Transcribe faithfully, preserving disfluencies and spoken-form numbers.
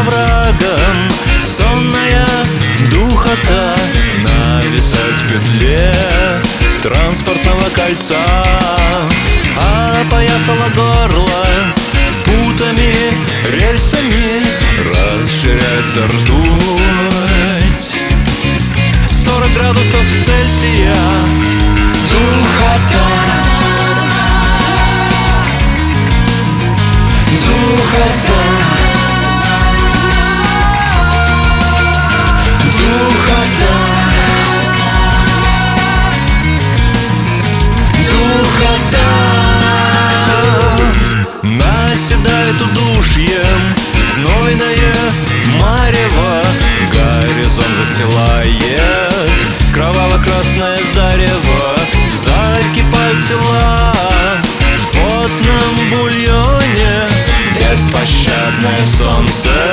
оврагам сонная духота нависает в петле транспортного кольца, опоясала горло путами, рельсами расширяется ртуть. Сорок градусов Цельсия, духота, духота, духота, духота. Наседает удушьем знойное марево, горизонт застилает кроваво-красное зарево. Закипают тела в потном бульоне, беспощадное солнце